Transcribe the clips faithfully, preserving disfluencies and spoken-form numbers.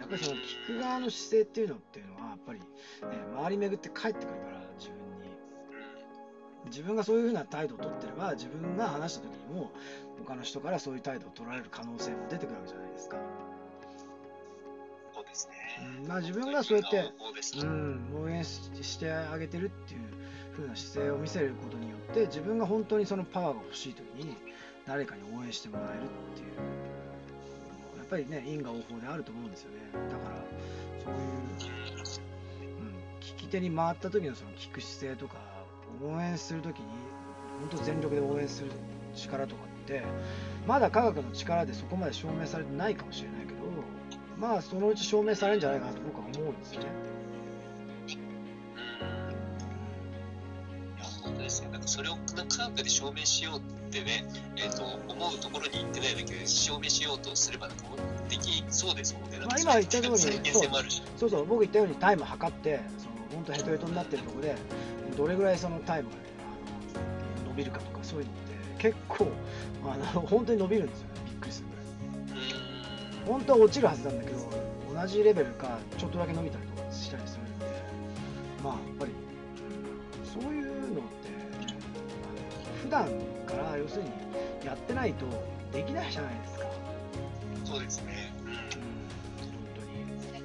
ぱりその聞く側の姿勢っていうのっていうのはやっぱり、ね、回り巡って帰ってくるから自分に自分がそういう風な態度を取ってれば自分が話した時にも他の人からそういう態度を取られる可能性も出てくるわけじゃないですか。 そうですね。 うん、まあ自分がそうやって、うん、応援してあげてるっていう風な姿勢を見せることによって自分が本当にそのパワーが欲しい時に誰かに応援してもらえるっていう、やっぱりね因果応報であると思うんですよね。だからそういう、うん、聞き手に回った時のその聞く姿勢とか応援する時に本当全力で応援する力とかってまだ科学の力でそこまで証明されてないかもしれないけど、まあそのうち証明されるんじゃないかなと僕は思うんですよね。 いや本当ですね。なんかそれを科学で証明しようってね、えー、と思うところに行ってないだけで証明しようとすればなんかできそうですもんね。 まあ今言った通り、 再現性もあるし。 そうそう僕言ったようにタイム測ってその本当ヘトヘトになってるところでどれぐらいそのタイムが、ね、あの伸びるかとかそういうのって結構あの本当に伸びるんですよね。びっくりするぐらい。本当は落ちるはずなんだけど同じレベルかちょっとだけ伸びたりとかしたりするんで、まあやっぱりそういうのって普段から要するにやってないとできないじゃないですか。 そうですね。 うん、本当に。うん、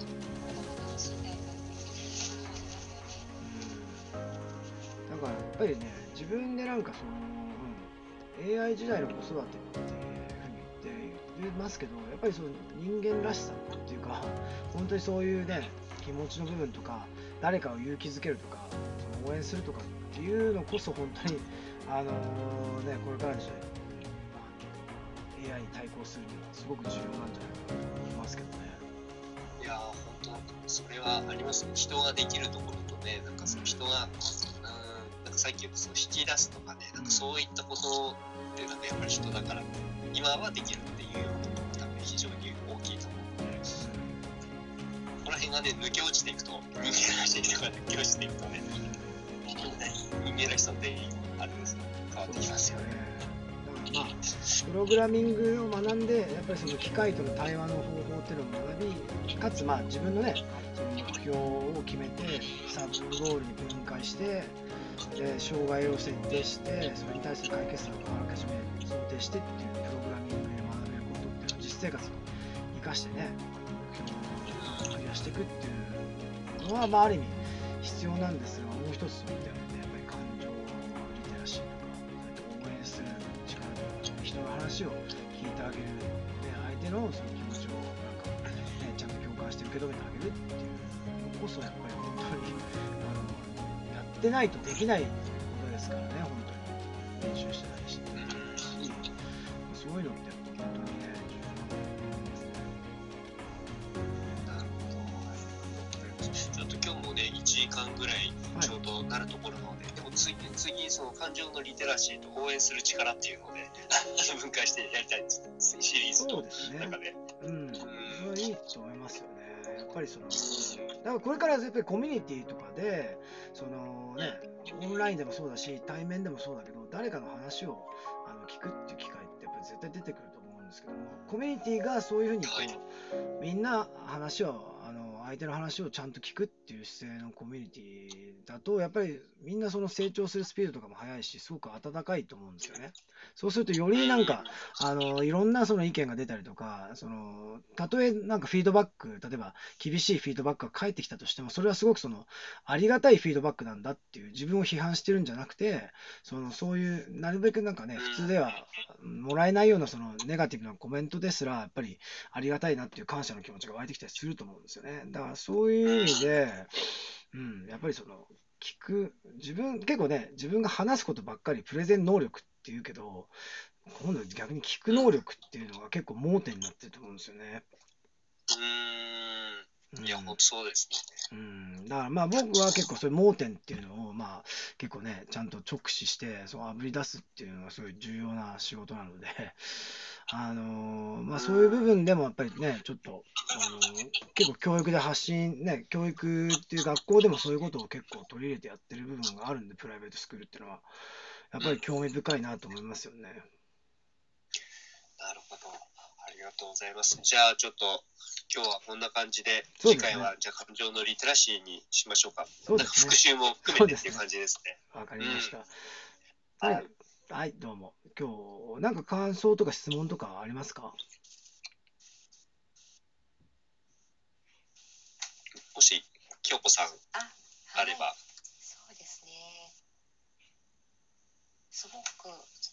だからやっぱりね自分でなんかその、うん、エーアイ 時代の子育てっていうふうに言って言ってますけど、やっぱりその人間らしさっていうか本当にそういうね気持ちの部分とか誰かを勇気づけるとかその応援するとかっていうのこそ本当にあのねこれからの時代、まあ、エーアイ に対抗するにはすごく重要なんじゃないかなと思いますけどね。 いや本当それはありますね。人ができるところとね、なんかその人が、うん、なんかさっき言ったその引き出すとかね、なんかそういったことっていうのがやっぱり人だから今はできるっていうようなところが多分非常に大きいと思うので、この辺がね抜け落ちていくと人間らしい人が抜け落ちていくとね、人間らしさってあれですね変わってきますよね。 まあ、プログラミングを学んでやっぱりその機械との対話の方法っていうのを学びかつまあ自分のねその目標を決めてサブゴールに分解してで障害を設定してそれに対する解決策をあらかじめ想定してっていうプログラミングで学べることっていうのは実生活を生かしてね目標をクリアしていくっていうのはまあある意味必要なんですが、もう一つそういったようにねやっぱり感情リテラシーとか応援する力とか人の話を聞いてあげる、ね、相手のその気持ちをなんか、ね、ちゃんと共感して受け止めてあげるっていうのこそやっぱり本当にあのやってないとできないことですからね。本当に練習してないし、そういうのって本当にね重要なことだと思いますね。 なるほど。ちょっと今日もねいちじかんぐらいちょうどなるところなので、はい、でも次次その感情のリテラシーと応援する力っていうので分解してやりたいですね。シリーズの中で。 うん、それはいいと思いますよね。やっぱりそのだからこれからやっぱりコミュニティとかでそのねオンラインでもそうだし対面でもそうだけど誰かの話をあの聞くっていう機会ってやっぱり絶対出てくると思うんですけども、コミュニティがそういうふうにこう、はい、みんな話をあの相手の話をちゃんと聞くっていう姿勢のコミュニティだとやっぱりみんなその成長するスピードとかも速いしすごく温かいと思うんですよね。そうするとよりなんかあのいろんなその意見が出たりとか、そのたとえなんかフィードバック、例えば厳しいフィードバックが返ってきたとしてもそれはすごくそのありがたいフィードバックなんだっていう、自分を批判してるんじゃなくてそのそういうなるべくなんかね普通ではもらえないようなそのネガティブなコメントですらやっぱりありがたいなっていう感謝の気持ちが湧いてきたりすると思うんですよね。だからそういう意味で、うん、やっぱりその聞く自分結構ね自分が話すことばっかりプレゼン能力っていうけど今度逆に聞く能力っていうのが結構盲点になってると思うんですよね。 うーん、いや、ほんとそうですね。うん、だからまあ僕は結構そういう盲点っていうのをまあ結構ねちゃんと直視してそうあぶり出すっていうのがすごい重要な仕事なのであのーまあそういう部分でもやっぱりねちょっと、あのー結構教育で発信ね教育っていう学校でもそういうことを結構取り入れてやってる部分があるんでプライベートスクールっていうのはやっぱり興味深いなと思いますよね。 なるほど。ありがとうございます。じゃあちょっと今日はこんな感じで、 そうですね次回はじゃあ感情のリテラシーにしましょうか。 そうですねなんか復習も含めてっていう感じですね。 わかりました。 はいはい、はい、どうも。今日、なんか感想とか質問とかありますか？ もし京子さんあ、 あれば、 はい、そうですね。すごく、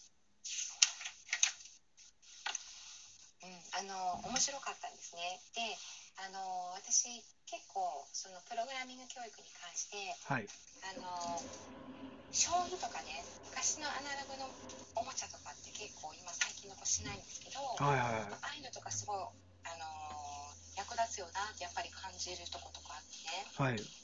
うん、あの面白かったんですね。で、あの私結構そのプログラミング教育に関して、 はい。 あの将棋とかね、昔のアナログのおもちゃとかって結構今最近の子しないんですけど、 はいはいはい。 ああいうのとかすごい、あの役立つよなってやっぱり感じるとことかあってね。 はい。 うん、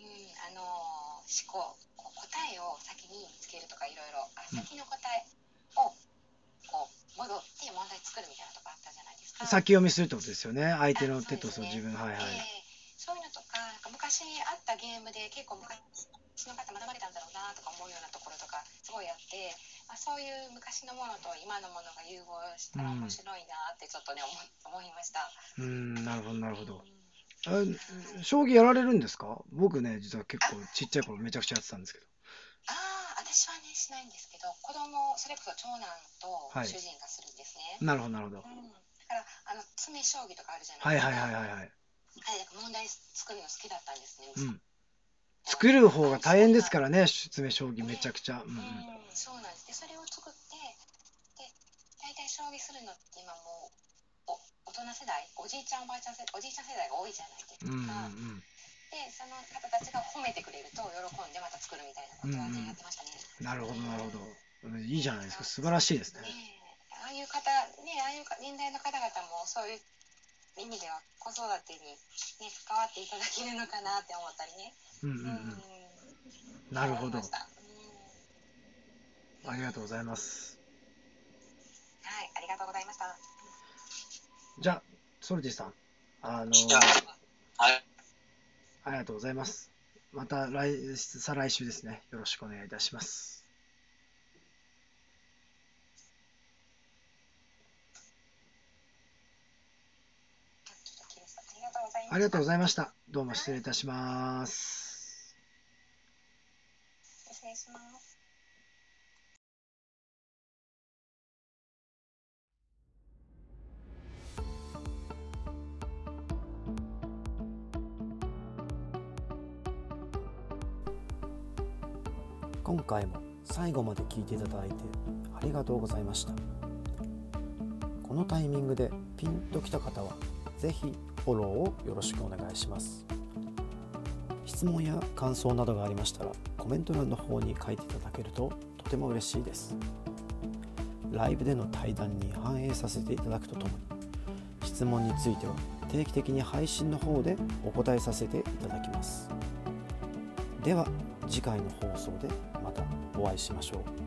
あの思考、こう答えを先に見つけるとかいろいろ、あ、 うん先の答えをこう戻って問題作るみたいなとこあったじゃないですか。 先読みするってことですよね。相手あ、 の手とそうですね。 そう自分。はいはい。 えーそういうのとか、なんか昔あったゲームで結構昔の方学ばれたんだろうなとか思うようなところとかすごいあって、あ、そういう昔のものと今のものが融合したら面白いなってちょっとね、思思いました。 うーん、なるほどなるほど。 うんあ、将棋やられるんですか？僕ね、実は結構ちっちゃい頃めちゃくちゃやってたんですけど。 ああ、私はね、しないんですけど、子供、それこそ長男とはい。 主人がするんですね。 なるほどなるほど。 うん。だから、あの、詰将棋とかあるじゃないはいですか。 はいはいはいはい。 あれ、なんか問題作るの好きだったんですね、息子。 うん。作る方があ、 大すごいな。 変ですからね、詰将棋めちゃくちゃ。うんうん。 うん、そうなんです。で、それを作って、で、大体将棋するのって今もう、お大人世代、おじいちゃんおばあちゃん世代、おじいちゃん世代が多いじゃないですうんうんか。で、その方たちが褒めてくれると喜んでまた作るみたいなうん。 ことはね、 うんやってましたね。 うん。なるほどなるほど。うんいいじゃないですか。 あ、 素晴らしいですね。 ねえ、ああいう方、ね、ああいうか年代の方々もそういう意味では子育てに、ね、関わっていただけるのかなって思ったりね。 うんうんううん、 ん。なるほど。 思いました。うん、 ありがとうございます。 はい、ありがとうございました。 じゃあ、ソルティさん、あのじゃーあ、はい。 ありがとうございます。また来、再来週ですね。よろしくお願いいたします。 ちょっと切れそう。ありがとうございありがとうました。 ございました。どうもはい、 失礼いたします。 失礼します。 今回も最後まで聞いていただいてありがとうございました。このタイミングでピンときた方はぜひフォローをよろしくお願いします。質問や感想などがありましたらコメント欄の方に書いていただけるととても嬉しいです。ライブでの対談に反映させていただくとともに質問については定期的に配信の方でお答えさせていただきます。では次回の放送でまたお会いしましょう。